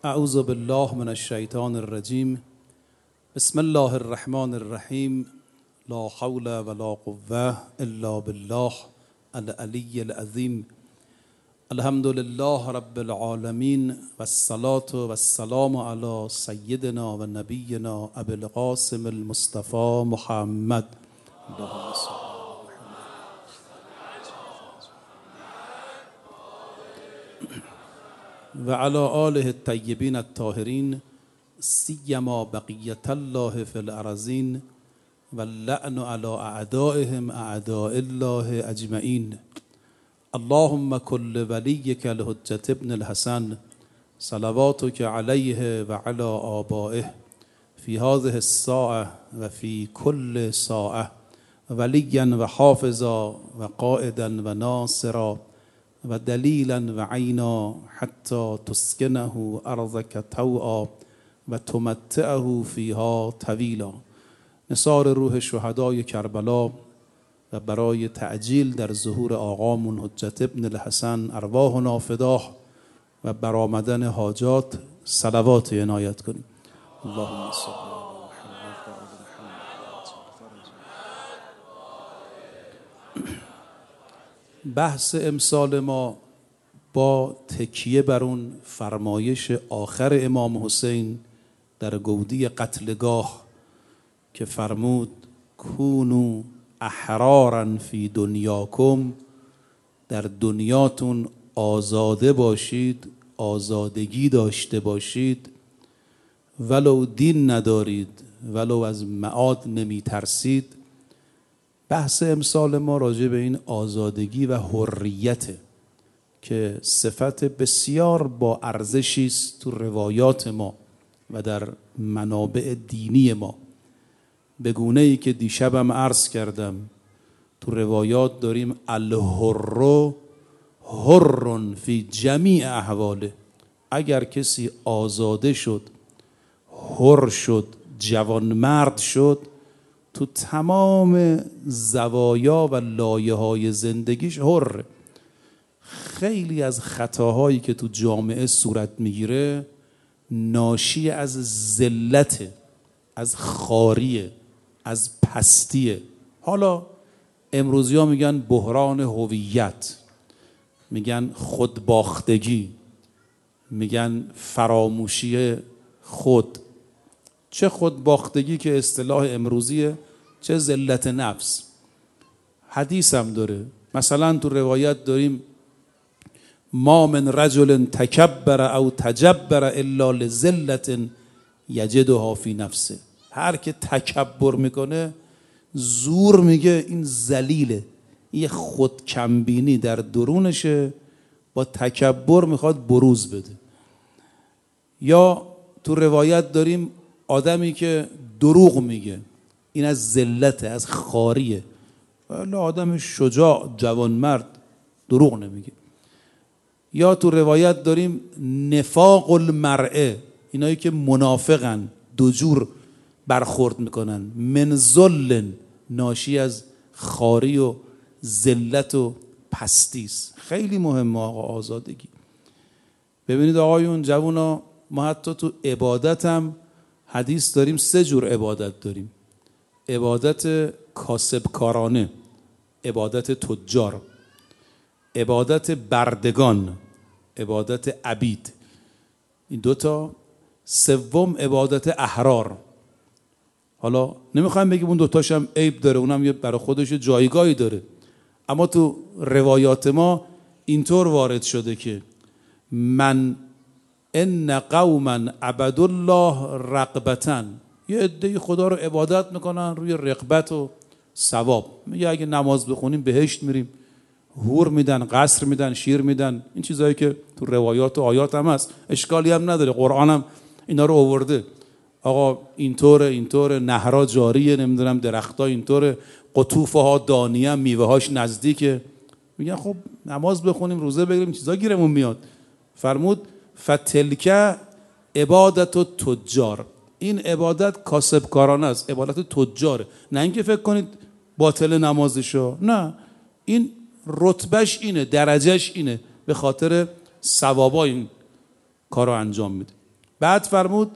اعوذ بالله من الشیطان الرجیم. بسم الله الرحمن الرحیم. لا حول ولا قوة الا بالله العلی العظیم. الحمد لله رب العالمین و الصلاة و السلام علی سیدنا و نبینا ابی القاسم المصطفى محمد. اللهم صل و علی آله الطیبین الطاهرین سیما بقیة الله فی الارضین و اللعن علی اعدائهم اعداء الله اجمعین. اللهم كل وليك الحجة ابن الحسن صلواتك عليه وعلى آبائه في هذه الساعة وفي كل ساعة وليا وحافظا وقائدا وناصرا ودليلا وعينا حتى تسكنه أرضك طوعا وتمتعه فيها طويلا. نثار روح شهدای کربلا و برای تعجیل در ظهور آقامون حجت ابن الحسن ارواحنا فداه و برآمدن حاجات صلوات عنایت کنیم. اللهم صل علی محمد. بحث امسال ما با تکیه بر اون فرمایش آخر امام حسین در گودی قتلگاه که فرمود کونو احرارا فی دنیاکم، در دنیاتون آزاده باشید، آزادگی داشته باشید، ولو دین ندارید، ولو از معاد نمی ترسید. بحث امسال ما راجع به این آزادگی و حریت که صفت بسیار با ارزشی است تو روایات ما و در منابع دینی ما، به گونه‌ای که دیشبم عرض کردم تو روایات داریم الحر حر فی جمیع احواله. اگر کسی آزاده شد، حر شد، جوانمرد شد، تو تمام زوایا و لایه‌های زندگیش حر. خیلی از خطاهایی که تو جامعه صورت میگیره ناشی از ذلت، از خاریه، از پستیه. حالا امروزی ها میگن بحران هویت، میگن خودباختگی، میگن فراموشی خود. چه خودباختگی که اصطلاح امروزیه، چه ذلت نفس. حدیث هم داره، مثلا تو روایت داریم ما من رجل تکبر او تجبر الا لذلت یجدها فی نفسه. هر که تکبر میکنه، زور میگه، این ذلیله، یه خودکمبینی در درونشه، با تکبر میخواد بروز بده. یا تو روایت داریم آدمی که دروغ میگه، این از ذلته، از خاریه. ولی آدم شجاع، جوانمرد، دروغ نمیگه. یا تو روایت داریم نفاق المرئه، اینایی که منافقن، دو جور برخورد میکنن. من ذل، ناشی از خاری و ذلت و پستیست. خیلی مهمه آقا آزادگی. ببینید آقایون، جوونا، ما حتی تو عبادت هم حدیث داریم. 3 جور عبادت داریم: عبادت کاسبکارانه، عبادت تجار، عبادت بردگان، عبادت عبید. این 2 تا. سوم عبادت احرار. حالا نمیخوایم بگیم اون 2 تاش هم عیب داره، اونم یه برای خودش جایگاهی داره، اما تو روایات ما اینطور وارد شده که من ان قوما عبدوا الله رغبتا، یه عده خدا رو عبادت میکنن روی رغبت و ثواب. میگه اگه نماز بخونیم بهشت میریم، حور میدن، قصر میدن، شیر میدن. این چیزایی که تو روایات و آیات هم هست، اشکالی هم نداره، قرآن هم اینا رو آورده. آقا اینطوره، نهرها جاریه، نمیدونم درختها اینطوره، قطوفها دانیه، میوه هاش نزدیکه. میگن خب نماز بخونیم، روزه بگیریم، چیزا گیرمون میاد. فرمود فتلک عبادت و تجار، این عبادت کاسبکارانه است، عبادت تجاره. نه اینکه فکر کنید باطل نمازشو، نه، این رتبهش اینه، درجهش اینه، به خاطر ثوابا این کار رو انجام میده. بعد فرمود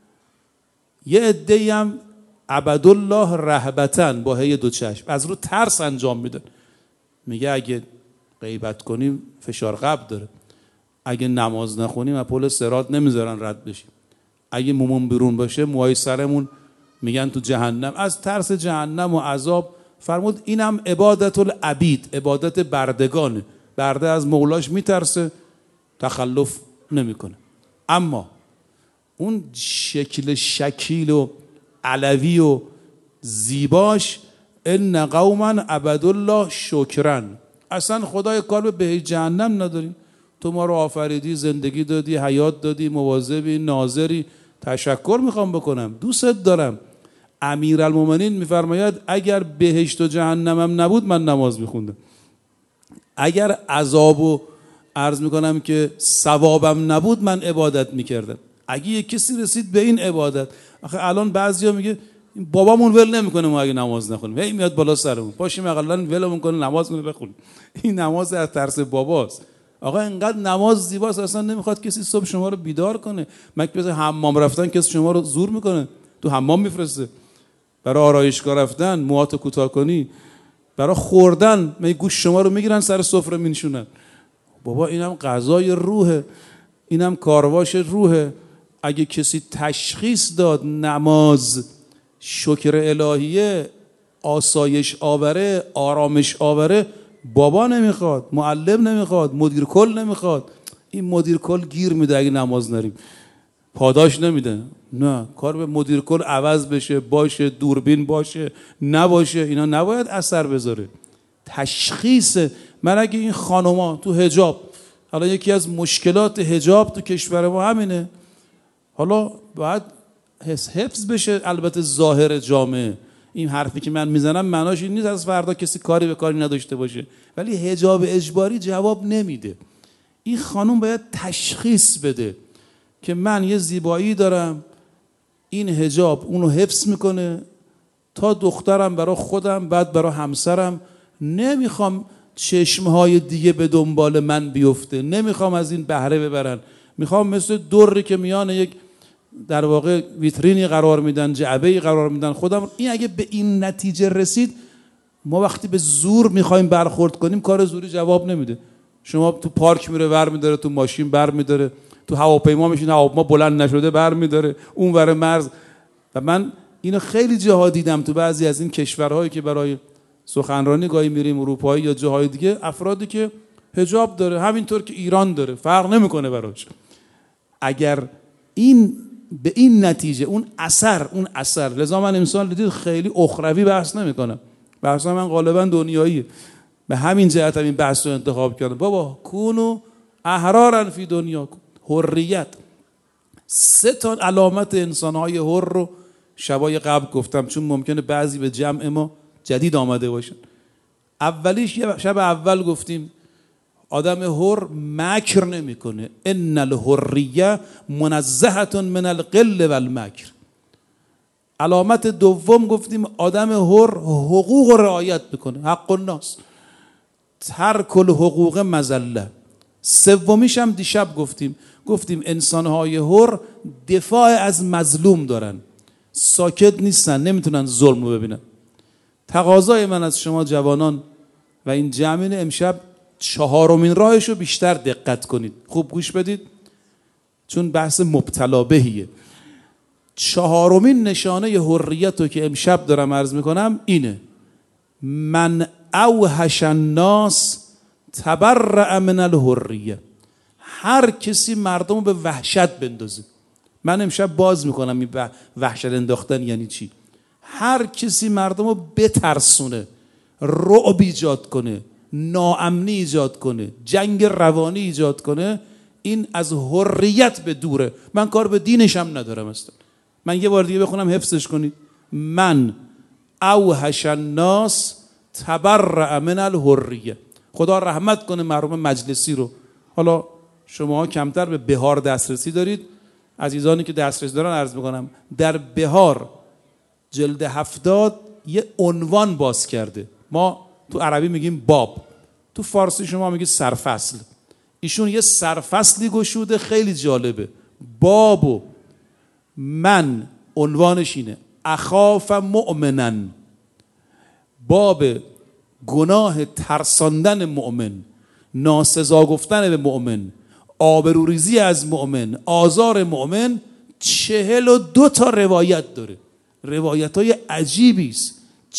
یه عده‌ای هم عبدالله رهبتن، با هی دو چشم، از رو ترس انجام میدن. میگه اگه غیبت کنیم فشار قبل داره، اگه نماز نخونیم از پل صراط نمیذارن رد بشیم، اگه مومون بیرون باشه موهای سرمون میگن تو جهنم، از ترس جهنم و عذاب. فرمود اینم عبادت العبید، عبادت بردگانه. برده از مولاش میترسه، تخلف نمیکنه. اما اون شکل شکیل و علوی و زیباش، ان قوما عبدالله شکرن، اصلا خدای کار به بهشت جهنم نداریم. تو ما رو آفریدی، زندگی دادی، حیات دادی، مواظبی، ناظری، تشکر میخوام بکنم، دوستت دارم. امیرالمومنین میفرماید اگر بهشت و جهنمم نبود من نماز میخوندم، اگر عذاب و عرض میکنم که ثوابم نبود من عبادت میکردم. اگه یک کسی رسید به این عبادت، آخه الان بعضیا میگه بابامون ول نمیکنه ما اگه نماز نخونیم، هی میاد بالا سرمون، پاشیم اقلا ولمون کنه نماز کنه بخونیم. این نماز از ترس باباست. آقا اینقدر نماز زیباست اصلا نمیخواد کسی صبح شما رو بیدار کنه. مگه حمام رفتن کسی شما رو زور میکنه؟ تو حمام میفرسته. برای آرایشگاه رفتن موهاتو کوتاه کنی، برای خوردن می گوش شما رو میگیرن سر سفره مینشونن. بابا اینم غذای روحه، اینم کارواش روحه. اگه کسی تشخیص داد نماز شکر الهیه، آسایش آوره، آرامش آوره، بابا نمیخواد، معلم نمیخواد، مدیر کل نمیخواد. این مدیر کل گیر میده اگه نماز نریم، پاداش نمیده. نه، کار به مدیر کل عوض بشه، باشه، دوربین باشه، نباشه، اینا نباید اثر بذاره. تشخیص. من اگه این خانوما تو حجاب، حالا یکی از مشکلات حجاب تو کشور ما همینه، حالا باید حفظ بشه البته ظاهر جامعه. این حرفی که من میزنم معناش این نیست از فردا کسی کاری به کاری نداشته باشه، ولی حجاب اجباری جواب نمیده. این خانم باید تشخیص بده که من یه زیبایی دارم، این حجاب اونو حفظ میکنه، تا دخترم برای خودم، بعد برای همسرم، نمیخوام چشمهای دیگه به دنبال من بیفته، نمیخوام از این بهره ببرن، میخوام مثل دری که میان یک در واقع ویترینی قرار میدن، جعبه‌ای قرار میدن خودم. این اگه به این نتیجه رسید، ما وقتی به زور میخوایم برخورد کنیم کار زوری جواب نمیده. شما تو پارک میره ور میداره، تو ماشین بر میداره، تو هواپیما میشین هواپیما بلند نشده بر میداره اون ور مرز. و من اینو خیلی جاها دیدم تو بعضی از این کشورهایی که برای سخنرانی گاهی میریم، اروپایی یا جاهای دیگه، افرادی که حجاب داره همینطور که ایران داره، فرق نمیکنه براش. اگر این به این نتیجه اون اثر لذا من امسال دیدید خیلی اخروی بحث نمیکنم، بحث من غالبا دنیاییه. به همین جهت این بحث رو انتخاب کردم. بابا کونو احرارا فی دنیا، حریت. 3 تا علامت انسانهای حر رو شبای قبل گفتم، چون ممکنه بعضی به جمع ما جدید آمده باشن. اولیش شب اول گفتیم آدم حر مکر نمیکنه، ان الحریه منزهه من القل والمکر. علامت دوم گفتیم آدم حر حقوق رعایت میکنه، حق الناس، ترک الحقوق مذله. سومیش هم دیشب گفتیم انسانهای حر دفاع از مظلوم دارن، ساکت نیستن، نمیتونن ظلم رو ببینن. تقاضای من از شما جوانان و این جمعین امشب 4مین راهش رو بیشتر دقت کنید، خوب گوش بدید، چون بحث مبتلا بهیه. 4مین نشانه حریت رو که امشب دارم عرض میکنم اینه: من اوحش الناس تبرأ من الحریه. هر کسی مردم رو به وحشت بندازه. من امشب باز میکنم این وحشت انداختن یعنی چی. هر کسی مردم رو بترسونه، رعب ایجاد کنه، ناامنی ایجاد کنه، جنگ روانی ایجاد کنه، این از حریت به دوره. من کار به دینش هم ندارم اصلا. من یه بار دیگه بخونم حفظش کنید: من اوحش الناس تبرأ من الحریه. خدا رحمت کنه مرحوم مجلسی رو. حالا شما کمتر به بهار دسترسی دارید، عزیزانی که دسترسی دارن عرض میکنم، در بهار جلد 70 یه عنوان باز کرده. ما تو عربی میگیم باب، تو فارسی شما میگید سرفصل. ایشون یه سرفصلی گشوده خیلی جالبه. بابو من عنوانش اینه اخاف مؤمنا، باب گناه ترساندن مؤمن، ناسزا گفتن به مؤمن، آبروریزی از مؤمن، آزار مؤمن 42 تا روایت داره. روایت های عجیبی است.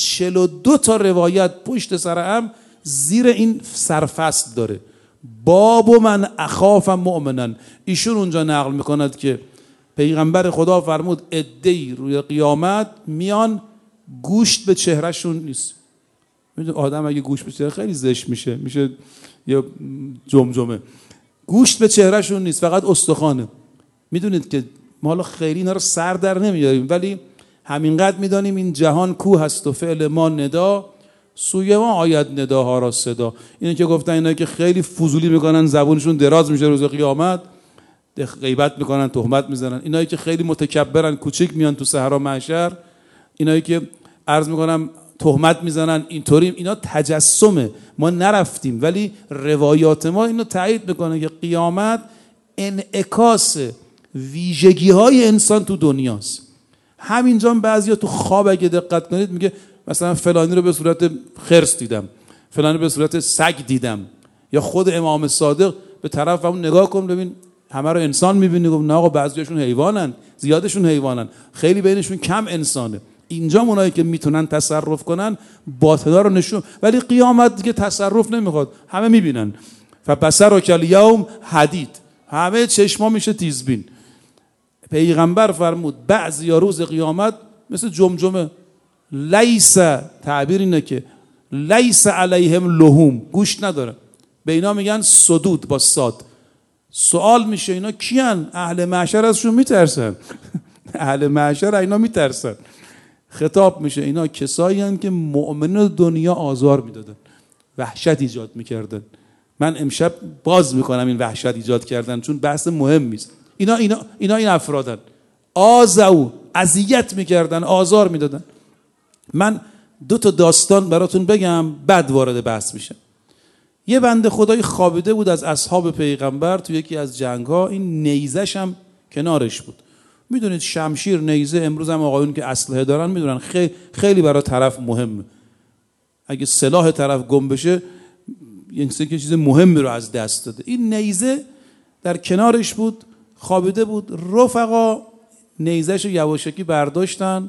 42 تا روایت پشت سر هم زیر این سرفصل داره. باب من اخاف مؤمنا. ایشون اونجا نقل میکند که پیغمبر خدا فرمود عده‌ای روی قیامت میان گوشت به چهرهشون نیست. میدونی آدم اگه گوشت به چهره خیلی زشت میشه یا جمجمه. گوشت به چهرهشون نیست، فقط استخوانه. میدونید که ما حالا خیلی اینا رو سر در نمیاریم، ولی همینقدر میدانیم این جهان کوه هست و فعل ما ندا، سوی ما آید نداها را صدا. اینه که گفتن اینا که خیلی فضولی میکنن، زبونشون دراز میشه روز قیامت، غیبت میکنن، تهمت میزنن. اینایی که خیلی متکبرن، کوچیک میان تو صحرا محشر، اینایی که عرض میکنم تهمت میزنن اینطوریم، اینا تجسمه. ما نرفتیم، ولی روایات ما اینو تایید میکنه که قیامت انعکاس ویژگی های انسان تو دنیاست. همینجا بعضیا تو خواب اگه دقت کنید میگه مثلا فلانی رو به صورت خرس دیدم، فلانی به صورت سگ دیدم. یا خود امام صادق به طرف همون نگاه کن ببین همه رو انسان میبینی، گفت نه آقا بعضیاشون حیوانن، زیادشون حیوانن، خیلی بینشون کم انسانه. اینجا اونایی که میتونن تصرف کنن باطنا رو نشون، ولی قیامت دیگه تصرف نمیخواد، همه میبینن. فبصرک الیوم حدید، همه چشما میشه تیزبین. پیغمبر فرمود بعضیا روز قیامت مثل جمجمه، لیس، تعبیر اینه که لیس علیهم لحوم، گوشت نداره. به اینا میگن صدود با صاد. سوال میشه اینا کیان؟ اهل محشر ازشون میترسن. اهل محشر اینا میترسن. خطاب میشه اینا کسایی هستند که مؤمنان دنیا آزار میدادن، وحشت ایجاد میکردن. من امشب باز میکنم این وحشت ایجاد کردن، چون بحث مهمی است. اینا این افرادن. آزو، اذیت میکردن، آزار میدادن. من 2 تا داستان براتون بگم بعد وارد بحث میشم. یه بنده خدایی خوابیده بود از اصحاب پیغمبر تو یکی از جنگ‌ها، این نیزش هم کنارش بود. میدونید شمشیر، نیزه، امروز هم آقایون که اسلحه دارن میدونن خیلی برای طرف مهمه. اگه سلاح طرف گم بشه یعنی که چیز مهمی رو از دست داده. این نیزه در کنارش بود، خوابیده بود. رفقا نیزه‌شو یواشکی برداشتن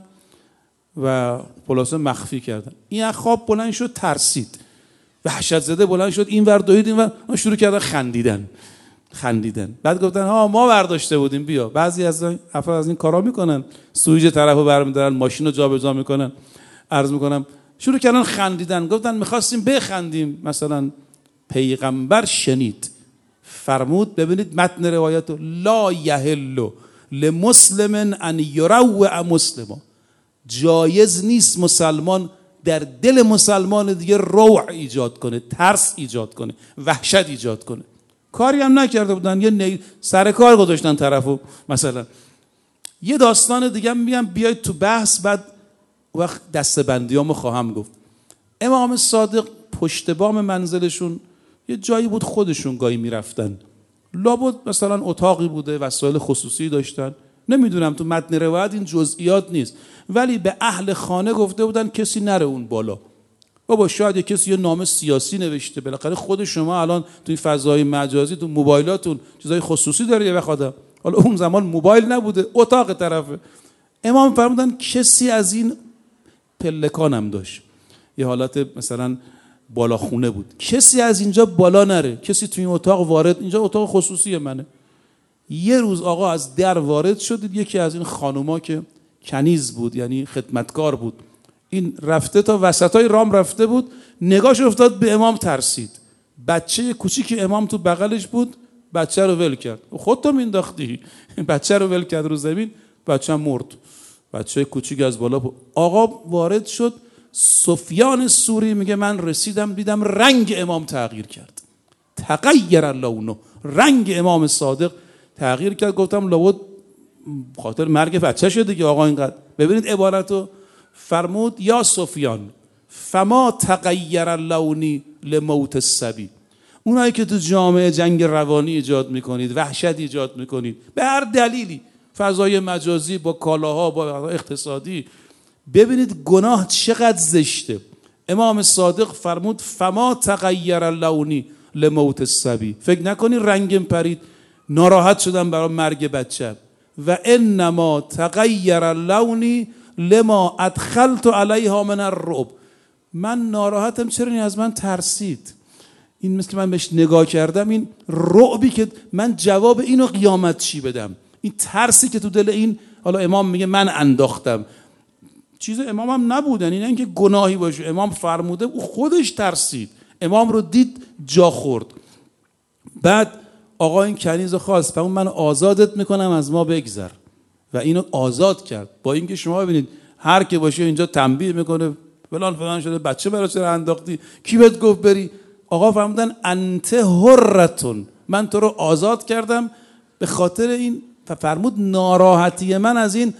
و خلاصه مخفی کردن. این از خواب بلند شد، ترسید، وحشت زده بلند شد، این ور دوید این ور، شروع کردن خندیدن. بعد گفتن ها ما برداشته بودیم، بیا. بعضی از افراد از این کارا میکنن، سویج طرفو برمی‌دارن، ماشین رو جابجا میکنن. عرض میکنم شروع کردن خندیدن. گفتن میخواستیم بخندیم. مثلا پیغمبر شنید، فرمود، ببینید متن روایت، لا یحل لمسلم ان یروع مسلما، جایز نیست مسلمان در دل مسلمان دیگه روع ایجاد کنه، ترس ایجاد کنه، وحشت ایجاد کنه. کاری هم نکرده بودن، یه سر کار گذاشتن طرفو. مثلا یه داستان دیگه میگم بیاید تو بحث، بعد وقت دستبندیامو خواهم گفت. امام صادق پشت بام منزلشون یه جایی بود خودشون گاهی میرفتن، لابد مثلا اتاقی بوده، وسایل خصوصی داشتن، نمیدونم، تو متن روایت این جزئیات نیست، ولی به اهل خانه گفته بودن کسی نره اون بالا. بابا شاید کسی یه نامه سیاسی نوشته، بالاخره خود شما الان توی فضای مجازی تو موبایلاتون چیزای خصوصی داره، یه وقت حالا اون زمان موبایل نبوده، اتاق طرفه. امام فرمودن کسی از این پلکان هم داشت، یه حالت مثلا بالا خونه بود، کسی از اینجا بالا نره، کسی توی این اتاق وارد، اینجا اتاق خصوصی منه. یه روز آقا از در وارد شد، یکی از این خانوما که کنیز بود، یعنی خدمتکار بود، این رفته تا وسطای رام رفته بود، نگاش افتاد به امام، ترسید. بچه کوچیک امام تو بغلش بود، بچه رو ول کرد. خودت مینداختی. بچه رو ول کرد رو زمین، بچه مرد. بچه کوچیک از بالا آقا وارد شد. سفیان سوری میگه من رسیدم دیدم رنگ امام تغییر کرد، تغیر لونه، رنگ امام صادق تغییر کرد. گفتم لابد خاطر مرگ بچه‌شه دیگه آقا اینقدر. ببینید عبارتو، فرمود یا سفیان فما تغیر لونی لموت الصبی. اونایی که تو جامعه جنگ روانی ایجاد میکنید، وحشت ایجاد میکنید به هر دلیلی، فضای مجازی، با کالاها، با اقتصادی. ببینید گناه چقدر زشته. امام صادق فرمود فما تغیر لونی لموت الصبی. فکر نکنی رنگم پرید، ناراحت شدم برای مرگ بچه‌م. و انما تغیر لونی لما ادخلت علیها من الرعب. من ناراحتم چرا این از من ترسید. این مثل که من بهش نگاه کردم، این رعبی که من جواب اینو قیامت چی بدم، این ترسی که تو دل این، حالا امام میگه من انداختم، چیز امام هم نبودن، این اینکه گناهی باشه. امام فرموده، او خودش ترسید، امام رو دید جا خورد. بعد آقا این کنیز خواست، فرمود من آزادت میکنم، از ما بگذر. و اینو آزاد کرد. با اینکه شما ببینید هر که باشه اینجا تنبیه میکنه فلان فلان شده، بچه برای چرا انداختی، کی بهت گفت بری؟ آقا فرمودن انت حرتون، من تو رو آزاد کردم به خاطر این. فرمود ناراحتی من از این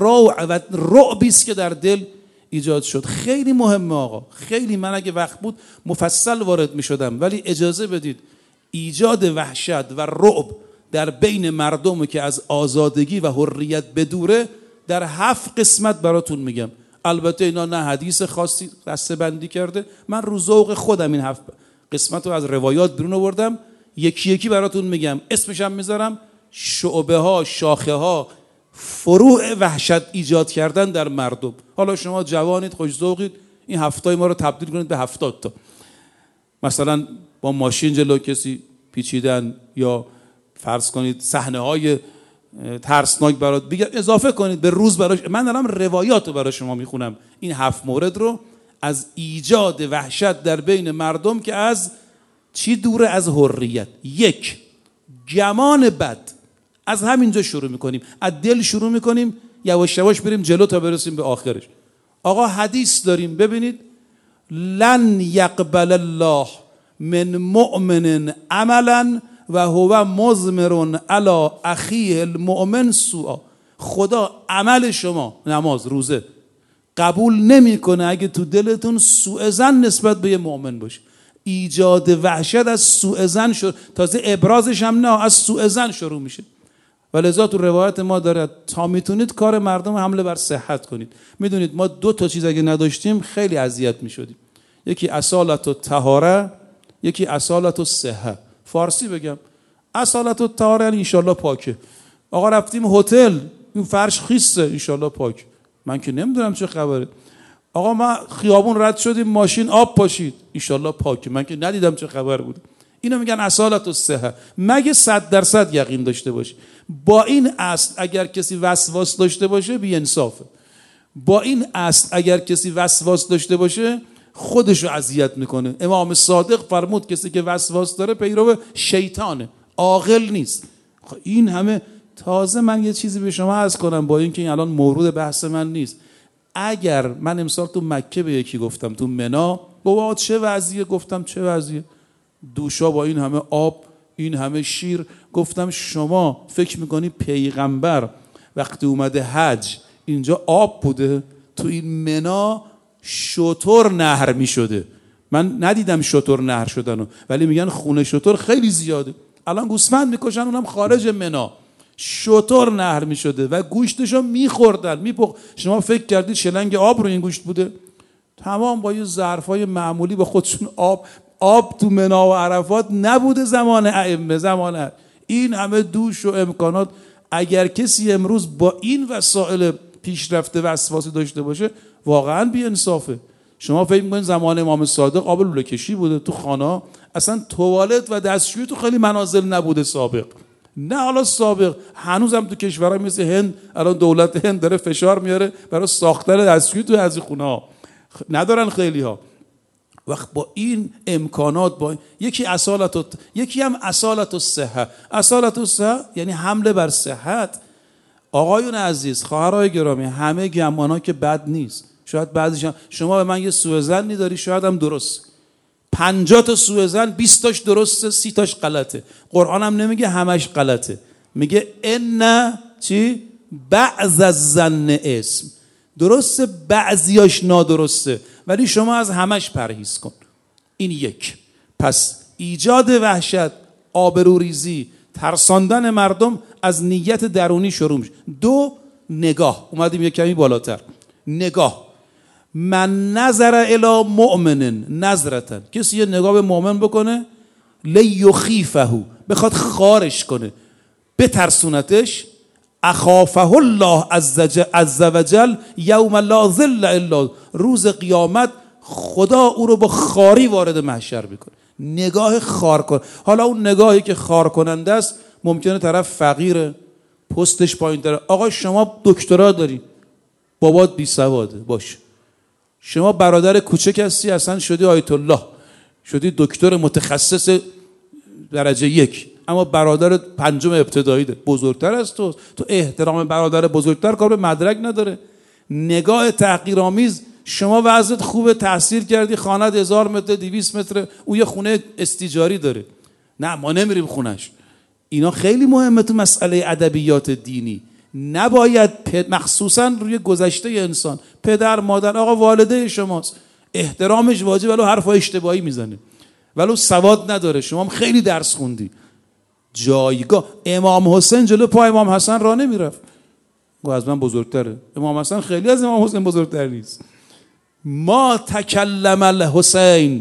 رعبی است که در دل ایجاد شد. خیلی مهمه آقا، خیلی. من اگه وقت بود مفصل وارد می شدم، ولی اجازه بدید ایجاد وحشت و رعب در بین مردم که از آزادگی و حریت بدوره در 7 قسمت براتون میگم. البته اینا نه حدیث خاصی دسته بندی کرده، من رو ذوق خودم این 7 قسمت رو از روایات برون آوردم، یکی یکی براتون میگم، اسمش هم میذارم. شعبه ها، شاخه ها، فروع وحشت ایجاد کردن در مردم. حالا شما جوانید، خوش ذوقید، این 7 ما رو تبدیل کنید به 70 تا. مثلا با ماشین جلو کسی پیچیدن، یا فرض کنید صحنه های ترسناک برات بگم، اضافه کنید به روز براش. من دارم روایات رو برای شما میخونم، این 7 مورد رو از ایجاد وحشت در بین مردم که از چی دوره؟ از حریت. 1 گمان بد. از همینجا شروع میکنیم، از دل شروع میکنیم، یواش یواش بریم جلو تا برسیم به آخرش. آقا حدیث داریم، ببینید لن یقبل الله من مؤمن عملا و هو مضمر علی اخیه المؤمن سوءا. خدا عمل شما، نماز، روزه، قبول نمیکنه اگه تو دلتون سوء ظن نسبت به یه مؤمن باشه. ایجاد وحشت از سوء ظن شروع، تازه ابرازش هم نه، از سوء ظن شروع میشه. ولذا تو روایت ما داره تا میتونید کار مردم حمله بر صحت کنید. میدونید ما 2 تا چیز اگه نداشتیم خیلی اذیت میشدیم. یکی اصالت و طهاره، یکی اصالت و صحه. فارسی بگم اصالت و طهاره یعنی انشالله پاکه. آقا رفتیم هتل، این فرش خیسته، انشالله پاک. من که نمیدونم چه خبره. آقا ما خیابون رد شدیم، ماشین آب پاشید، انشالله پاکه. من که ندیدم چه خبر بود. اینو میگن اصالت و صحه. مگه 100% یقین داشته باشی. با این اصل اگر کسی وسواس داشته باشه بی انصافه. با این اصل اگر کسی وسواس داشته باشه خودشو اذیت میکنه. امام صادق فرمود کسی که وسواس داره پیرو شیطانه، عاقل نیست. این همه. تازه من یه چیزی به شما عرض کنم، با اینکه این الان مورد بحث من نیست. اگر من امسال تو مکه به یکی گفتم، تو منا، بابا چه وضعیه، گفتم چه وضعیه، دوشا با این همه آب، این همه شیر. گفتم شما فکر میکنی پیغمبر وقتی اومده حج اینجا آب بوده؟ تو این منا شتر نهر میشده. من ندیدم شتر نهر شدنو، ولی میگن خونه شتر خیلی زیاده. الان گوسفند میکشن، اونم خارج منا. شتر نهر میشده و گوشتشو میخوردن. شما فکر کردید شلنگ آب رو این گوشت بوده؟ تمام با یه ظرفای معمولی با خودشون آب تو منا و عرفات نبوده زمان ائمه. زمان این همه دوش و امکانات. اگر کسی امروز با این وسایل پیشرفته وسواسی داشته باشه واقعا بی انصافه. شما فکر می‌کنید زمان امام صادق آب لوله کشی بوده تو خانه؟ اصلا توالت و دستشویی تو خیلی منازل نبوده سابق. نه حالا سابق، هنوزم تو کشورهای مثل هند الان دولت هند داره فشار میاره برای ساختن دستشویی تو از خونه‌ها. ندارن خیلی ها. وقت با این امکانات، با یکی هم اصالت و صحه. اصالت و صحه یعنی حمله بر صحت. آقایون عزیز، خواهرای گرامی، همه گمانا که بد نیست. شاید بعضیش شما به من یه سوء ظنی داری، شاید هم درست. 50 تا سوء ظن 20 تاش درسته، 30 تاش غلطه. قرآن هم نمیگه همش غلطه، میگه ان چی؟ بعض الظن اسم. درسته بعضیاش نادرسته، ولی شما از همش پرهیز کن. این 1. پس ایجاد وحشت، آبروریزی، ترساندن مردم از نیت درونی شروع میشه. دو، نگاه. اومدیم یک کمی بالاتر. نگاه. من نظر الی مؤمن نظرتن، کسی یه نگاه به مؤمن بکنه، لیخیفه، بخواد خارش کنه، بترسونتش، اخافه الله عز وجل یوم لا ظل الا، روز قیامت خدا او رو با خاری وارد محشر میکنه. نگاه خار کن. حالا اون نگاهی که خار کننده است، ممکنه طرف فقیره، پستش پایین تره. آقا شما دکترا داری، بابات بی سواده، باش. شما برادر کوچک هستی، اصلا شدی آیت الله، شدی دکتر متخصص درجه 1، اما برادر 5 ابتدایی ده، بزرگتر از تو احترام برادر بزرگتر کار به مدرک نداره. نگاه تحقیرآمیز. شما وضعت خوبه، تحصیل کردی، خانه‌ت 1000 متر 200 متر، اون یه خونه استیجاری داره، نه ما نمیریم خونش. اینا خیلی مهمه تو مسئله ادبیات دینی. نباید مخصوصا روی گذشته انسان، پدر مادر، آقا والده شماست، احترامش واجب، ولو حرف اشتباهی میزنه، ولو سواد نداره، شما هم خیلی درس خوندی. جایگاه. امام حسین جلو پای امام حسن راه نمیرفت، گو از من بزرگتره. امام حسن خیلی از امام حسین بزرگتر نیست. ما تکلم الحسین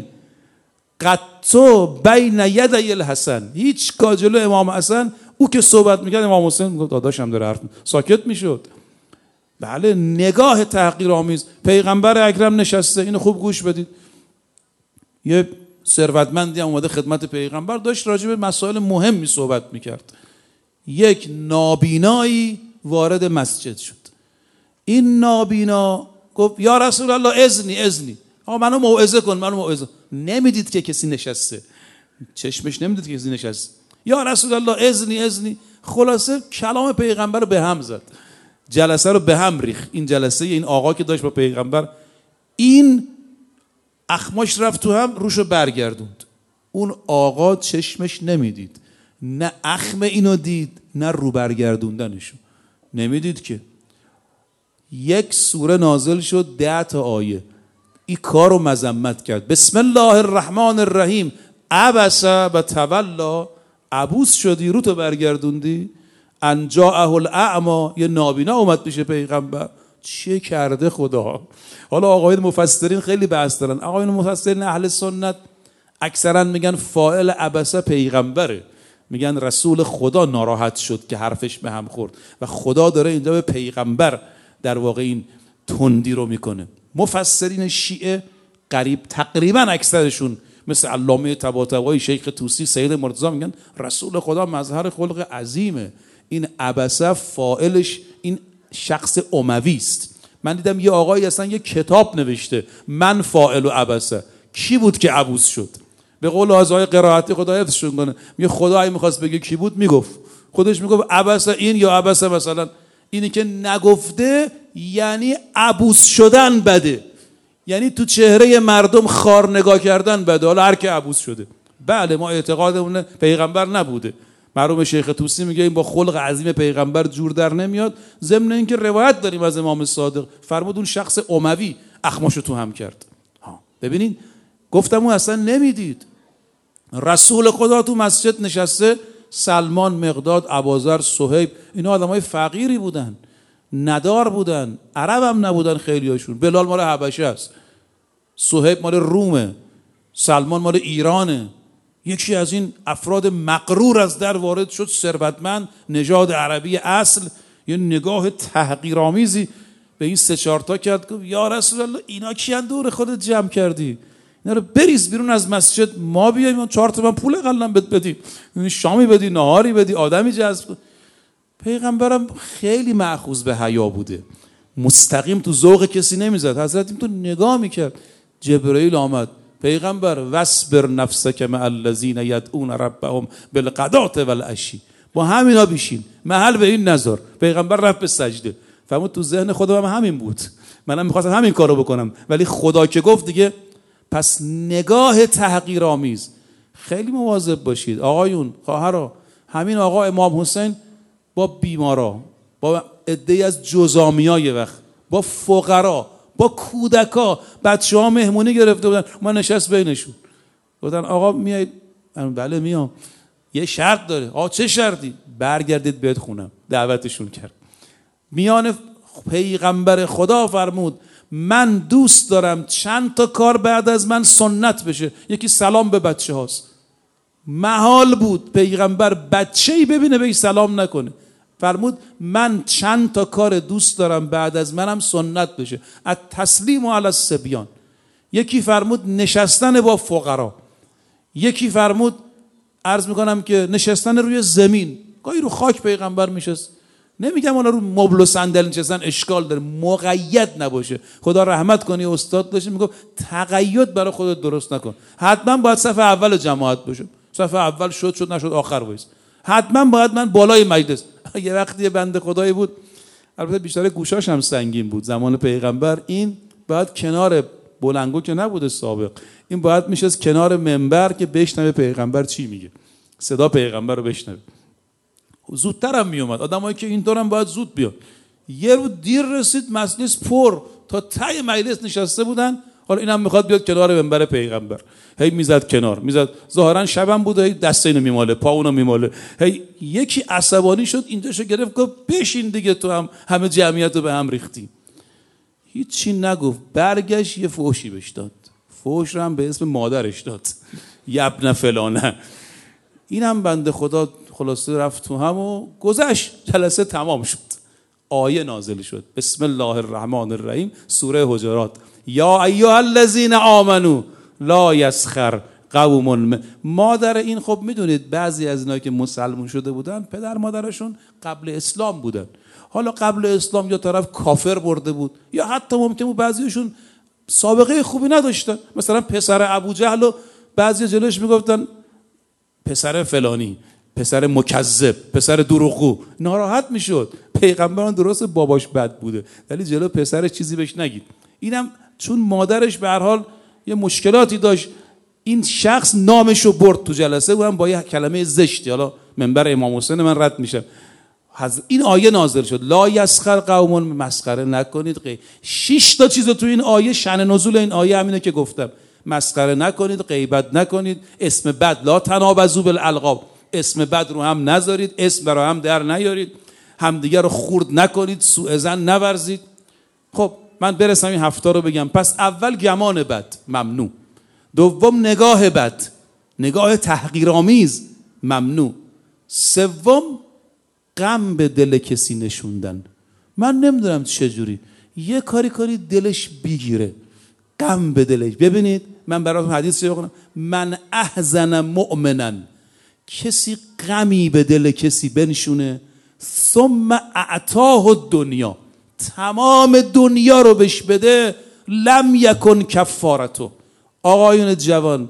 قطو بین یدی الحسن، هیچ کا جلو امام حسن، او که صحبت میکرد امام حسین داداشم داره حرف، ساکت میشد. بله، نگاه تحقیرآمیز. پیغمبر اکرم نشسته، اینو خوب گوش بدید. یه ثروتمندی هم اومده خدمت پیغمبر، داشت راجع به مسائل مهمی صحبت میکرد. یک نابینایی وارد مسجد شد. این نابینا گفت یا رسول الله اذنی، آقا منو موعظه کن، منو موعظه. نمیدید که کسی نشسته، چشمش نمیدید که کسی نشسته. یا رسول الله اذنی. خلاصه کلام پیغمبر رو به هم زد، جلسه رو به هم ریخت. این جلسه این آقا که داشت با پیغمبر، این اخماش رفت تو هم، روشو برگردوند. اون آقا چشمش نمیدید، نه اخم اینو دید نه رو برگردوندنشو نمیدید که. یک سوره نازل شد 10 تا آیه، این کارو مذمت کرد. بسم الله الرحمن الرحیم، عبس و تولا، عبوس شدی، رو تو برگردوندی. ان جاءه الاعمی، یه نابینا اومد پیش پیغمبر. چه کرده خدا؟ حالا آقایون مفسرین خیلی بحث دارن. آقایون مفسرین اهل سنت اکثرا میگن فاعل عبسه پیغمبره، میگن رسول خدا ناراحت شد که حرفش به هم خورد و خدا داره اینجا به پیغمبر در واقع این تندی رو میکنه. مفسرین شیعه قریب تقریبا اکثرشون مثل علامه طباطبایی، شیخ طوسی، سید مرتضی میگن رسول خدا مظهر خلق عظیمه. این عبسه فاعلش این شخص اموی است. من دیدم یه آقایی اصلا یه کتاب نوشته من فاعل و عبسه. کی بود که عبوس شد؟ به قول آقای قرائتی خدا حفظشون کنه، میگه خدا اگه می‌خواست بگه کی بود میگفت، خودش میگفت عبسه این یا عبسه مثلا. اینی که نگفته یعنی عبوس شدن بده، یعنی تو چهره مردم خار نگاه کردن بده. حالا هر که عبوس شده، بله ما اعتقادمون پیغمبر نبوده. مرحوم شیخ طوسی میگه این با خلق عظیم پیغمبر جور در نمیاد. ضمن اینکه روایت داریم از امام صادق فرمود اون شخص اموی اخماشو تو هم کرد. ببینین گفتم اون اصلا نمیدید. رسول خدا تو مسجد نشسته، سلمان، مقداد، ابوذر، صهیب، اینا آدمای فقیری بودن، ندار بودن، عرب هم نبودن خیلیاشون. بلال مال حبشه است، صهیب مال رومه، سلمان مال ایرانه. یکی از این افراد مغرور از در وارد شد، ثروتمند، نژاد عربی اصل، یه نگاه تحقیرآمیزی به این 3-4 تا کرد. گفت یا رسول الله اینا کیان دور خودت جمع کردی؟ اینا رو بریز بیرون از مسجد، ما بیایم 4 تومن پول اقلا بدیم، شامی بدی، نهاری بدی، آدمی جذب. پیغمبرم خیلی مأخوذ به حیا بوده، مستقیم تو ذوق کسی نمیزد. حضرت تو نگاه میکرد. جبرئیل آمد، پیغمبر واصبر نفسک مع الذین یدعون ربهم بالغداة والعشی، با همینا بشین، محل به این نذار. پیغمبر رفت به سجده. فرمود تو ذهن خودم همین بود، منم میخواستم همین کارو بکنم، ولی خدا که گفت دیگه. پس نگاه تحقیرآمیز. خیلی مواظب باشید آقایون، خواهرها. همین آقا امام حسین با بیمارا، با عده‌ای از جزامیای وقت، با فقرا، با کودکا، بچه‌ها مهمونی گرفته بودن، ما نشست بینشون. گفتن آقا میای؟ بله میام. یه شرط داره. آقا چه شرطی؟ برگردید بهت خونم. دعوتشون کرد. میان پیغمبر خدا فرمود من دوست دارم چند تا کار بعد از من سنت بشه. یکی سلام به بچه هاست. محال بود پیغمبر بچه‌ای ببینه بهش سلام نکنه. فرمود من چند تا کار دوست دارم بعد از منم سنت بشه. التسلیم علی الصبیان. یکی فرمود نشستن با فقرا. یکی فرمود عرض میکنم که نشستن روی زمین. گاهی رو خاک پیغمبر میشست. نمیگم اونا رو مبل و صندلی نشستن اشکال داره، مقید نباشه. خدا رحمت کنی استاد داشت میگفت تقید برای خودت درست نکن. حتما باید صف اول جماعت باشم. صف اول شد نشد آخر وایس. حتما باید من بالای مجلس. یه وقتی یه بنده خدایی بود، البته بیشتر گوشاش هم سنگین بود زمان پیغمبر، این باید کنار بلنگو که نبوده سابق، این باید میشست کنار منبر که بشنوه پیغمبر چی میگه، صدا پیغمبر رو بشنوه. زودتر هم میومد. آدمایی که اینطور هم باید زود بیان. یه رو دیر رسید مجلس پر، تا ته مجلس نشسته بودن. حالا اینم میخواد بیاد کنار منبر پیغمبر، هی میزد کنار، میزد. ظاهرا شبم بود، هی دست اینو میماله، پا اونو میماله. هی یکی عصبانی شد اینجاشو گرفت گفت بشین دیگه، تو هم همه جمعیت رو به هم ریختی. هیچی نگفت، برگشت یه فحشی بهش داد. فحش رو هم به اسم مادرش داد، یبن فلانه. اینم بنده خدا خلاصه رفت تو هم و گذشت. جلسه تمام شد. آیه نازل شد، بسم الله الرحمن الرحیم، سوره حجرات. یا ایها الذین آمنو لا یسخر قوم. مادر این، خب میدونید بعضی از اینا که مسلمون شده بودن پدر مادرشون قبل اسلام بودن. حالا قبل اسلام یا طرف کافر برده بود، یا حتی ممکن بود بعضیشون سابقه خوبی نداشتن. مثلا پسر ابوجهل و بعضی جلوش میگفتن پسر فلانی، پسر مکذب، پسر دروغگو. ناراحت میشد. پیغمبران درست باباش بد بوده ولی جلو پسرش چیزی بهش نگید. اینم چون مادرش به هر حال یه مشکلاتی داشت، این شخص نامشو برد تو جلسه و هم با یه کلمه زشتی. حالا منبر امام حسین من رد میشم. این آیه نازل شد لا یسخر قوم، مسخره نکنید. 6 تا چیز تو این آیه، شأن نزول این آیه همینه که گفتم. مسخره نکنید، غیبت نکنید، اسم بد لا تنابزوا بالالقاب، اسم بد رو هم نذارید، اسم برای هم در نیارید، همدیگه رو خورد نکنید، سوء ظن نورزید. خب من برسم این 7 رو بگم. پس اول گمان بد ممنوع، دوم نگاه بد، نگاه تحقیرآمیز ممنوع، سوم غم به دل کسی نشوندن. من نمیدونم چجوری یه کاری دلش بگیره، غم به دلش. ببینید من براتون حدیث بخونم، من احزن مؤمنا، کسی غمی به دل کسی بنشونه، ثم اعطاه الدنیا، تمام دنیا رو بهش بده، لم یکن کفارتو. آقایون جوان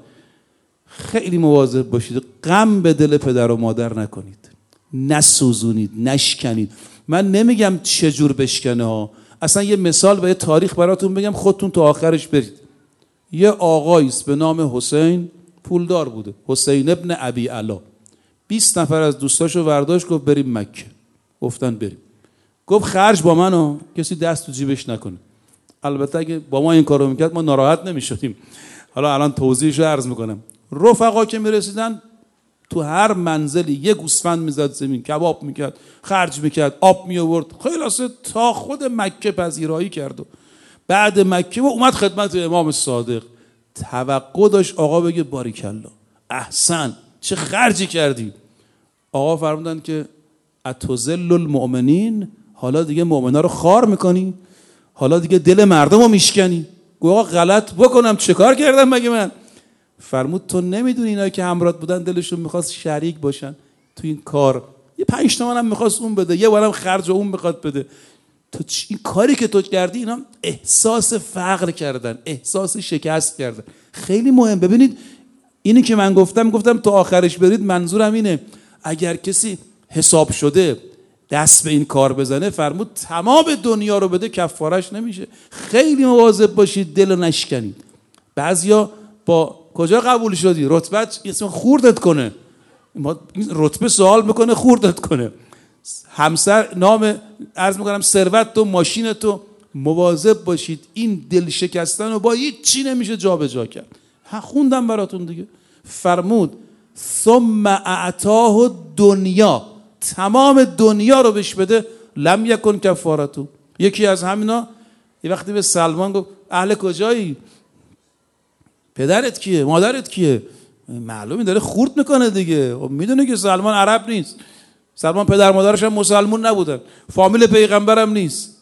خیلی مواظب باشید، غم به دل پدر و مادر نکنید، نسوزونید، نشکنید. من نمیگم چجور بشکنه ها، اصلا یه مثال و یه تاریخ براتون بگم، خودتون تو آخرش برید. یه آقاییست به نام حسین، پولدار بوده، حسین ابن ابی علا. 20 نفر از دوستاشو برداشت گفت بریم مکه. گفتن بریم. گفت خرج با منو، کسی دست تو جیبش نکنه. البته اگه با ما این کارو میکرد ما ناراحت نمیشدیم. حالا الان توضیحشو عرض میکنم. رفقا که میرسیدن تو هر منزلی یه گوسفند میزد زمین، کباب میکرد، خرج میکرد، آب میآورد. خلاصه تا خود مکه پذیرایی کرد. و بعد مکه و اومد خدمت امام صادق. توقع داشت آقا بگه باریکلا، احسن، چه خرجی کردی. آقا فرمودن که اتذل المؤمنین، حالا دیگه مؤمنا رو خار میکنی، حالا دیگه دل مردم رو میشکنی. گفت آقا غلط بکنم چه کار کردم مگه من؟ فرمود تو نمیدونی اینا که همراهت بودن دلشون میخواست شریک باشن تو این کار، یه 5 تومن هم میخواست اون بده، یه بارم خرج اون میخواد بده. تو این کاری که تو کردی اینا احساس فقر کردن، احساس شکست کردن. خیلی مهم. ببینید اینی که من گفتم تو آخرش برید، منظورم اینه اگر کسی حساب شده دست به این کار بزنه، فرمود تمام دنیا رو بده، کفارش نمیشه. خیلی مواظب باشید دل نشکنید. بعضیا با کجا قبول شدی؟ رتبت اسم خوردت کنه، این رتبه سوال میکنه خوردت کنه. همسر، نام، عرض میکنم ثروت تو، ماشین تو. مواظب باشید این دل شکستن رو با هیچ چی نمیشه جا به جا کرد. خوندم براتون دیگه. فرمود ثم اعطاه دنیا، تمام دنیا رو بهش بده، لم یکن کفارتو. یکی از همینا یه وقتی به سلمان گفت اهل کجایی؟ پدرت کیه؟ مادرت کیه؟ معلومی داره خورد میکنه دیگه، میدونه که سلمان عرب نیست، سلمان پدر مادرش هم مسلمون نبودن، فامیل پیغمبرم نیست.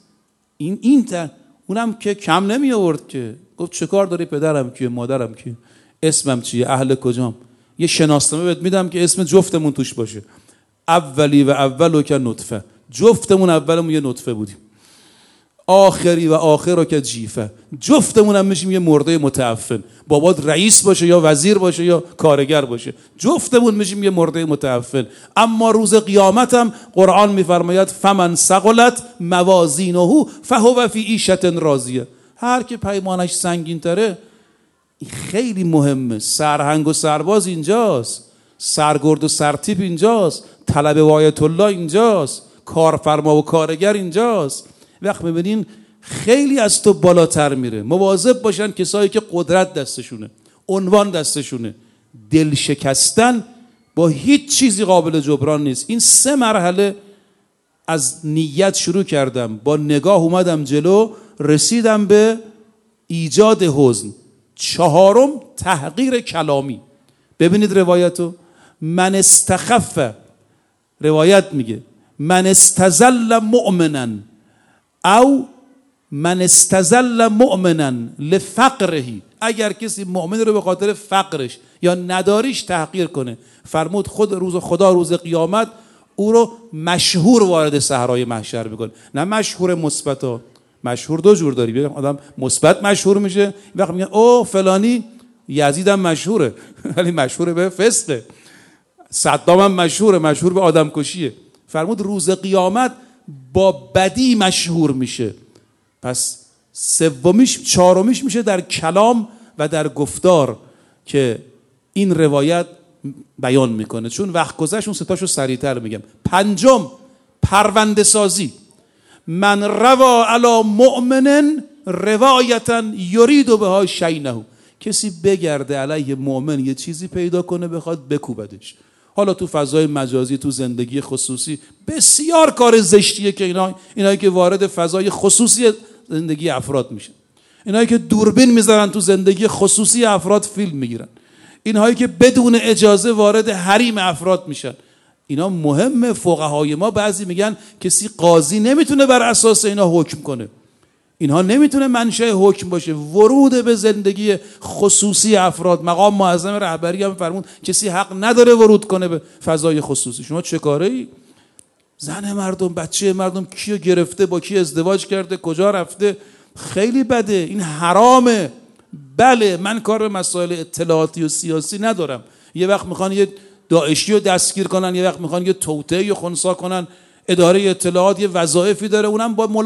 اونم که کم نمی آورد که گفت چه کار داری؟ پدرم کیه؟ مادرم کیه؟ اسمم چیه؟ اهل کجام؟ یه شناسنامه بهت میدم که اسم جفتمون توش باشه. اولی و اولو که نطفه، جفتمون اولمون یه نطفه بودیم. آخری و آخرو که جیفه، جفتمون هم میشیم یه مرده متعفن. بابات رئیس باشه یا وزیر باشه یا کارگر باشه، جفتمون میشیم یه مرده متعفن. اما روز قیامت هم قرآن میفرماید فمن ثقلت موازینه فهو فی عیشة راضیه. هر که پیمانش سنگین تره، این خیلی مهمه. سرهنگ و سرباز اینجاست، سرگرد و سرتیپ اینجاست، طلب آیت الله اینجاست، کارفرما و کارگر اینجاست. وقت میبینین خیلی از تو بالاتر میره. مواظب باشن کسایی که قدرت دستشونه، عنوان دستشونه. دل شکستن با هیچ چیزی قابل جبران نیست. این 3 مرحله از نیت شروع کردم، با نگاه اومدم جلو، رسیدم به ایجاد حزن. 4م تحقیر کلامی. ببینید روایتو، من استخف، روایت میگه من استزل مؤمنا او من استزل مؤمنا لفقره. اگر کسی مؤمن رو به خاطر فقرش یا نداریش تحقیر کنه، فرمود خدا روز قیامت او رو مشهور وارد صحرای محشر میکنه. نه مشهور مثبتا، مشهور 2 جور داری. آدم مثبت مشهور میشه، وقت میگن او فلانی یزیدم مشهوره ولی مشهور به فسقه، صدام هم مشهور به آدم کشیه. فرمود روز قیامت با بدی مشهور میشه. پس 4میش میشه در کلام و در گفتار که این روایت بیان میکنه. چون وقت گذشت اون 3 تاشو سریعتر میگم. 5م پرونده سازی. من روا علی مؤمن روایتا یرید بها شینه. کسی بگرده علیه مؤمن یه چیزی پیدا کنه بخواد بکوبدش. حالا تو فضای مجازی، تو زندگی خصوصی، بسیار کار زشتیه که اینایی که وارد فضای خصوصی زندگی افراد میشن، اینایی که دوربین میذارن تو زندگی خصوصی افراد فیلم میگیرن، اینهایی که بدون اجازه وارد حریم افراد میشن، اینا مهمه. فقهای ما بعضی میگن کسی قاضی نمیتونه بر اساس اینا حکم کنه. اینها نمیتونه منشأ حکم باشه. ورود به زندگی خصوصی افراد، مقام معظم رهبری هم فرمود کسی حق نداره ورود کنه به فضای خصوصی. شما چه کاره ای؟ زن مردم، بچه مردم کیو گرفته، با کی ازدواج کرده، کجا رفته، خیلی بده، این حرامه. بله من کار به مسائل اطلاعاتی و سیاسی ندارم. یه وقت میخوان یه داعشی رو دستگیر کنن، یه وقت میخوان یه توطئه‌ای رو خنثی کنن. اداره اطلاعات یه وظایفی داره، اونم با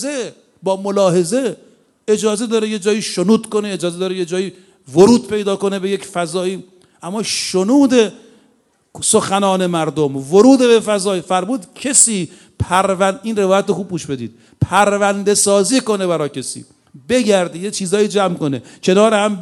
ملاحظه اجازه داره یه جایی شنود کنه، اجازه داره یه جایی ورود پیدا کنه به یک فضایی. اما شنود سخنان مردم، ورود به فضای، فرمود کسی این روایت رو خوب گوش بدید، پرونده سازی کنه برای کسی، بگرده یه چیزایی جمع کنه، کنار هم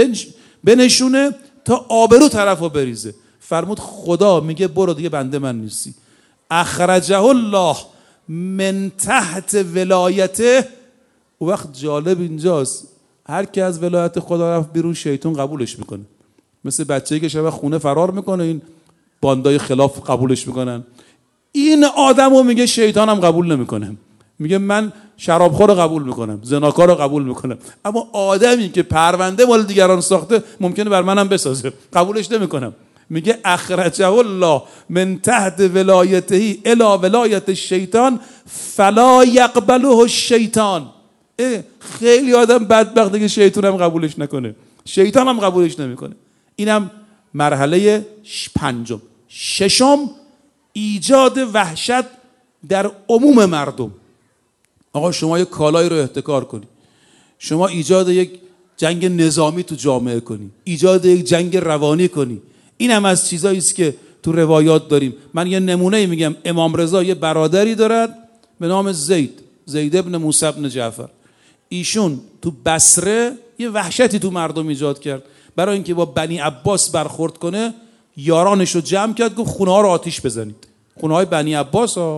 بنشونه تا آبرو طرفو بریزه. فرمود خدا میگه برو دیگه بنده من نیستی. اخرجه الله من تحت ولایته. و وقت جالب اینجاست، هر کی از ولایت خدا رفت بیرون شیطان قبولش میکنه. مثل بچه‌ای که شب خونه فرار میکنه، این باندای خلاف قبولش میکنن. این آدمو میگه شیطانم قبول نمیکنه، میگه من شرابخور رو قبول میکنم، زناکار رو قبول میکنم. اما آدمی که پرونده مال دیگران ساخته ممکنه بر منم بسازه، قبولش نمیکنم. میگه اخرجه الله من تحت ولایته الی ولایت الشیطان فلا یقبله الشیطان. خیلی آدم بدبخته که شیطان هم قبولش نکنه، شیطان هم قبولش نمیکنه. اینم مرحله 5. 6م ایجاد وحشت در عموم مردم. آقا شما یک کالایی رو احتکار کنی، شما ایجاد یک جنگ نظامی تو جامعه کنی، ایجاد یک جنگ روانی کنی، این هم از چیزایی است که تو روایات داریم. من یه نمونه میگم. امام رضا یه برادری دارد به نام زید ابن موسی ابن جعفر. ایشون تو بصره یه وحشتی تو مردم ایجاد کرد. برای اینکه با بنی عباس برخورد کنه، یارانش رو جمع کرد، گفت خونه ها رو آتیش بزنید. خونه های بنی عباس ها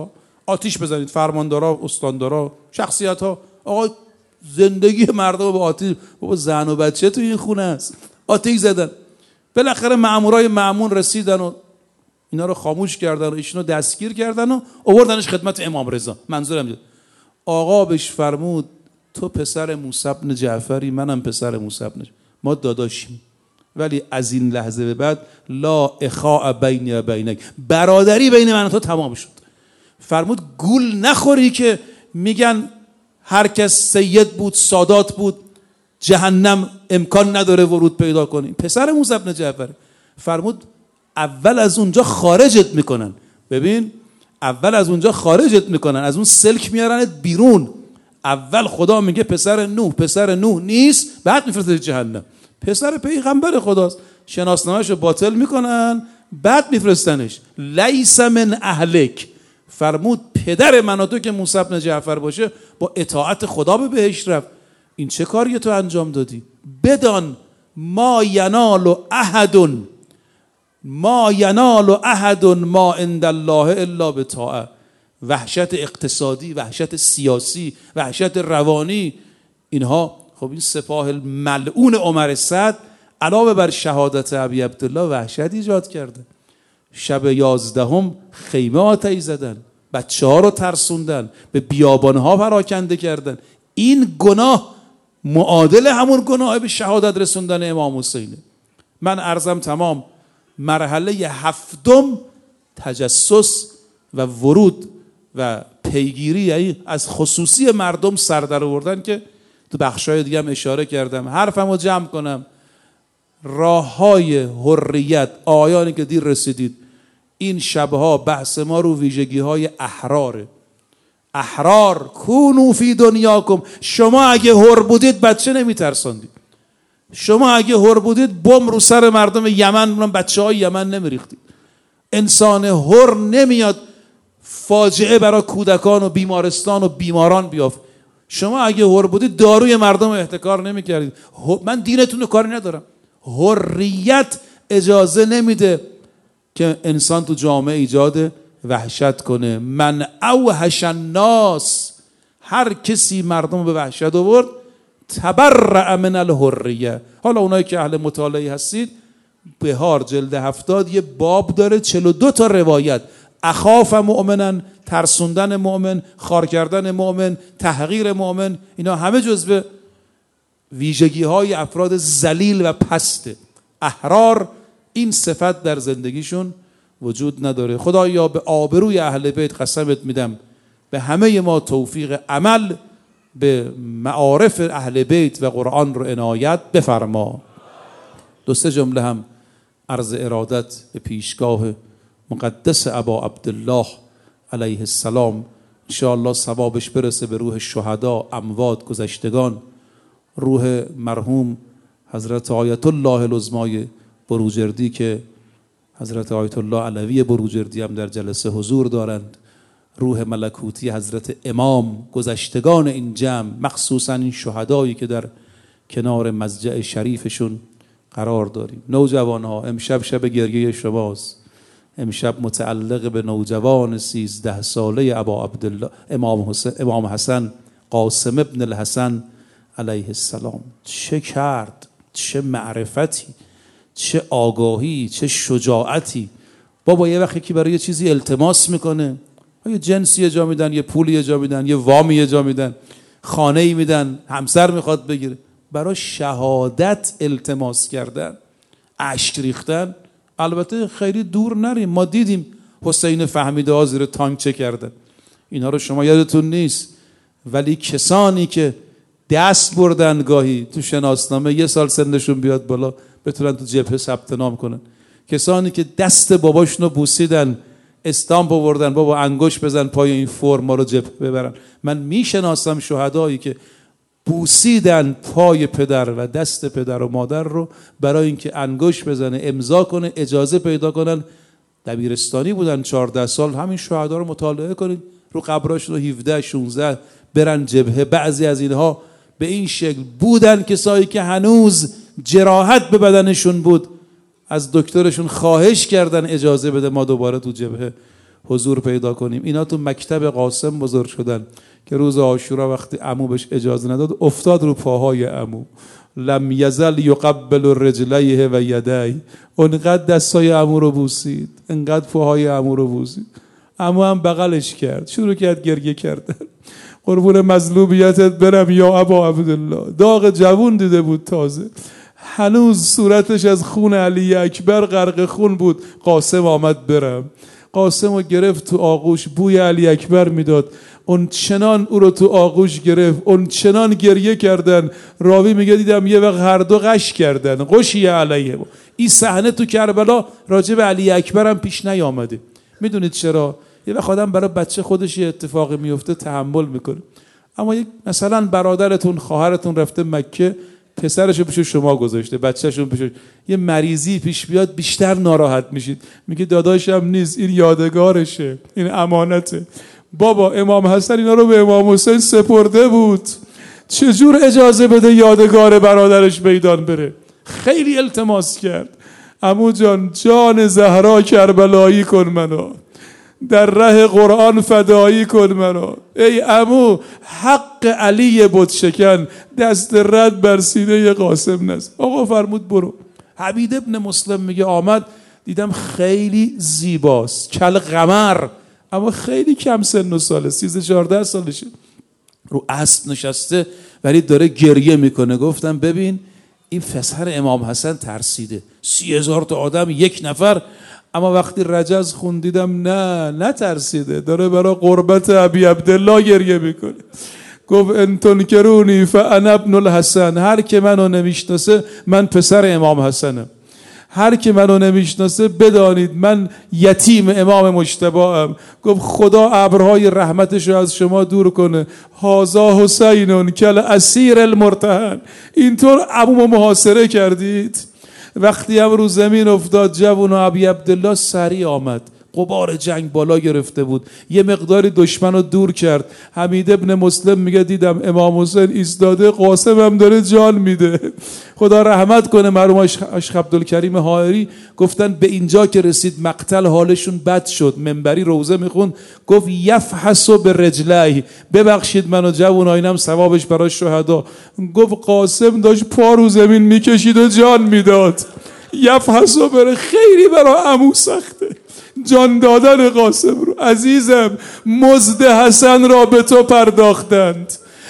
آتیش بزنید، فرماندارا، استاندارا، شخصیت ها. آقا زندگی مردم با آتیش، بابا زن و بچه تو این خونه است، آتیش زدن. بالاخره مامورای مأمون رسیدن و اینا رو خاموش کردن و ایشونو دستگیر کردن و آوردنش خدمت امام رضا. منظورم آقا بهش فرمود تو پسر موسی بن جعفری، منم پسر موسی بن، ما داداشیم، ولی از این لحظه به بعد لا اخاء بینی و بینک، برادری بین من و تو تمام شد. فرمود گول نخوری که میگن هر کس سید بود، سادات بود، جهنم امکان نداره ورود پیدا کنی. پسر موسی بن جعفر. فرمود اول از اونجا خارجت میکنن. ببین اول از اونجا خارجت میکنن، از اون سلک میارنت بیرون. اول خدا میگه پسر نوح نیست، بعد میفرسته جهنم. پسر پیغمبر خداست، شناسنامه‌اش رو باطل میکنن، بعد میفرستنش. لیس من اهلک. فرمود پدر من و تو که موسی بن جعفر باشه با اطاعت خدا به بهشت رفت. این چه کاری تو انجام دادی؟ بدان ما ینال احد ما عند الله الا بطاعه. وحشت اقتصادی، وحشت سیاسی، وحشت روانی، اینها خب این سپاه ملعون عمر سعد علاوه بر شهادت ابی عبدالله وحشت ایجاد کرده. شب 11 خیمه آتش زدن، بچه ها رو ترسوندن، به بیابان ها پراکنده کردن. این گناه معادل همون گناه به شهادت رسوندن امام حسینه. من عرضم تمام. مرحله 7 تجسس و ورود و پیگیری، یعنی از خصوصی مردم سر در آوردن که تو بخشای دیگه هم اشاره کردم. حرفمو جمع کنم، راههای حریت، آیانی که دیر رسیدید، این شبها بحث ما رو ویژگی های احراره. احرار کونو فی دنیاکم. شما اگه حر بودید بچه نمیترساندید. شما اگه حر بودید بم رو سر مردم یمن، بچه های یمن نمیریختید. انسان حر نمیاد فاجعه برای کودکان و بیمارستان و بیماران بیافت. شما اگه حر بودید داروی مردم احتکار نمیکردید. من دینتون رو کاری ندارم. حریت اجازه نمیده که انسان تو جامعه ایجاد وحشت کنه. من اوحش الناس، هر کسی مردم به وحشت آورد تبرأ من الحریه. حالا اونایی که اهل مطالعه هستید، بهار جلد 70 یه باب داره 42 تا روایت. اخاف مؤمنن، ترسوندن مؤمن، خار کردن مؤمن، تحقیر مؤمن، اینا همه جزو ویژگی های افراد ذلیل و پسته. احرار این صفت در زندگیشون وجود نداره. خدایا به آبروی اهل بیت قسمت میدم به همه ما توفیق عمل به معارف اهل بیت و قرآن رو عنایت بفرما. 2 جمله هم عرض ارادت به پیشگاه مقدس ابا عبدالله علیه السلام، انشاءالله ثوابش برسه به روح شهدا، اموات، گذشتگان، روح مرحوم حضرت آیت الله العظمای بروجردی که حضرت آیت الله علوی بروجردی هم در جلسه حضور دارند، روح ملکوتی حضرت امام، گذشتگان این جمع، مخصوصا این شهدایی که در کنار مضجع شریفشون قرار داریم. نوجوانها، امشب شب گریه شماست. امشب متعلق به نوجوان 13 ساله ابا عبدالله امام حسن قاسم ابن الحسن علیه السلام. چه کرد، چه معرفتی، چه آگاهی، چه شجاعتی. بابا یه وقتی که برای یه چیزی التماس میکنه، یه جنسی جا میدن، یه پولی جا میدن، یه وامی جا میدن، خانه‌ای میدن، همسر میخواد بگیره، برای شهادت التماس کردن، اشک ریختن. البته خیلی دور نریم، ما دیدیم حسین فهمیده ها زیر تانک چه کردن. اینها رو شما یادتون نیست، ولی کسانی که دست بردن گاهی تو شناسنامه 1 سال سنشون بیاد بالا بتونن تو جبهه ثبت نام کنن، کسانی که دست باباشونو بوسیدن، استامپ آوردن، بابا انگشت بزن پای این فرم ما رو جبهه ببرن. من میشناسم شهدایی که بوسیدن پای پدر و دست پدر و مادر رو برای اینکه انگشت بزنه، امضا کنه، اجازه پیدا کنن. دبیرستانی بودن، 14 سال. همین شهدا رو مطالعه کنید، رو قبراشون 17 16 برن جبهه. بعضی از اینها به این شکل بودن، کسایی که هنوز جراحت به بدنشون بود، از دکترشون خواهش کردن اجازه بده ما دوباره تو جبهه حضور پیدا کنیم. اینا تو مکتب قاسم بزرگ شدن که روز عاشورا وقتی عمو بهش اجازه نداد افتاد رو پاهای عمو. لم یزل یقبل رجلیه و یدیه، اونقدر دستای عمو رو بوسید، انقدر پاهای عمو رو بوسید. عمو هم بغلش کرد، شروع کرد گریه کردن. قربون مظلومیتت برم یا ابا عبدالله. داغ جوون دیده بود تازه، هنوز صورتش از خون علی اکبر غرق خون بود. قاسم آمد برم، قاسم رو گرفت تو آغوش، بوی علی اکبر میداد. اون چنان او رو تو آغوش گرفت، اون چنان گریه کردن. راوی میگه دیدم یه وقت هر دو غش کردن، غشی علیه. این صحنه تو کربلا راجع به علی اکبر هم پیش نیامده. میدونید چرا؟ یه وقت آدم برای بچه خودش یه اتفاقی میفته تحمل میکنه، اما مثلا برادرتون خواهرتون رفته مکه، پسرشو پیش شما گذاشته، بچه‌شون پیش، یه مریضی پیش بیاد بیشتر ناراحت میشید. میگه داداشم نیست، این یادگارشه، این امانته. بابا امام حسن اینا رو به امام حسین سپرده بود، چجور اجازه بده یادگار برادرش میدان بره؟ خیلی التماس کرد. عمو جان، جان زهرا کربلایی کن منو، در ره قرآن فدایی کن منو. ای عمو، حق علی بت شکن، دست رد بر سینه قاسم نزد. آقا فرمود برو. حبیب ابن مسلم میگه آمد دیدم خیلی زیباست، کل قمر، اما خیلی کم سن و ساله، 13-14 سالشه، رو اسب نشسته ولی داره گریه میکنه. گفتم ببین این پسر امام حسن ترسیده، 30,000 تا آدم یک نفر، اما وقتی رجز خوندیدم نه ترسیده، داره برای قربت ابی عبدالله گریه میکنه. گفت ان تنکرونی فانا ابن الحسن، هر که منو نمیشناسه من پسر امام حسنم، هر که منو نمیشناسه بدانید من یتیم امام مجتبی ام. گفت خدا ابرهای رحمتش رو از شما دور کنه. هازا حسین کل اسیر المرتهن، اینطور عمومو محاصره کردید. وقتی هم رو زمین افتاد جوون و ابی عبدالله سریع آمد، غبار جنگ بالا گرفته بود، یه مقداری دشمن رو دور کرد. حمید ابن مسلم میگه دیدم امام حسین ایستاده، قاسم هم داره جان میده. خدا رحمت کنه مرحوم اشخ عبدالکریم حائری، گفتن به اینجا که رسید مقتل حالشون بد شد، منبری روزه میخوند، گفت یفحص برجلیه، ببخشید منو جوون، اینم ثوابش برای شهدا. گفت قاسم داشت پا رو زمین میکشید و جان میداد. یفحص بره، خیلی برای عمو سخته جان دادن قاسم رو. عزیزم، مزد حسن را به تو پرداختند،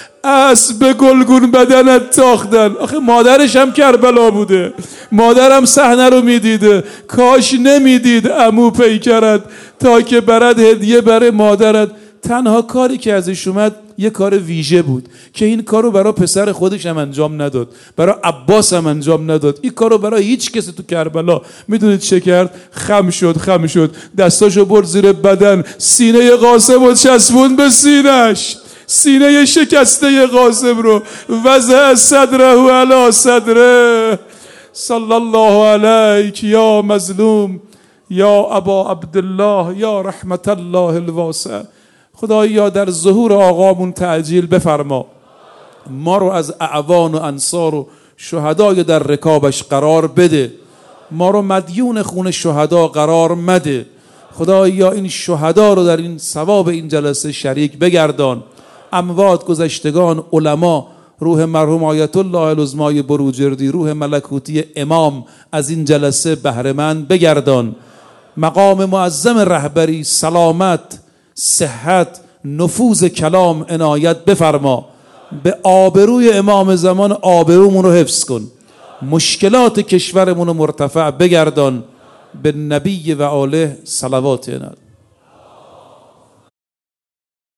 اسب گلگون بدنت تاختن. آخه مادرش هم کربلا بوده، مادرم صحنه رو میدیده. کاش نمیدید عمو پیکرت تا که برد هدیه بره مادرت. تنها کاری که ازش اومد یه کار ویژه بود که این کارو برای پسر خودش هم انجام نداد، برای عباس هم انجام نداد، این کارو برای هیچ کسی تو کربلا. میدونید چه کرد؟ خم شد، دستاشو برد زیر بدن، سینه قاسم رو چسبون به سینش، سینه شکسته قاسم رو. وضع صدره علی صدره. صلی الله علیک یا مظلوم یا ابا عبدالله یا رحمت الله الواسع. خدایا در ظهور آقامون تعجیل بفرما، ما رو از اعوان و انصار و شهدای در رکابش قرار بده، ما رو مدیون خون شهدا قرار مده. خدایا این شهدا رو در این ثواب این جلسه شریک بگردان. اموات، گذشتگان، علما، روح مرحوم آیت الله العظمای بروجردی، روح ملکوتی امام از این جلسه بهره مند بگردان. مقام معظم رهبری سلامت، صحت، نفوذ کلام عنایت بفرما. به آبروی امام زمان آبرومون رو حفظ کن، مشکلات کشورمون رو مرتفع بگردان. به نبی و آله صلوات.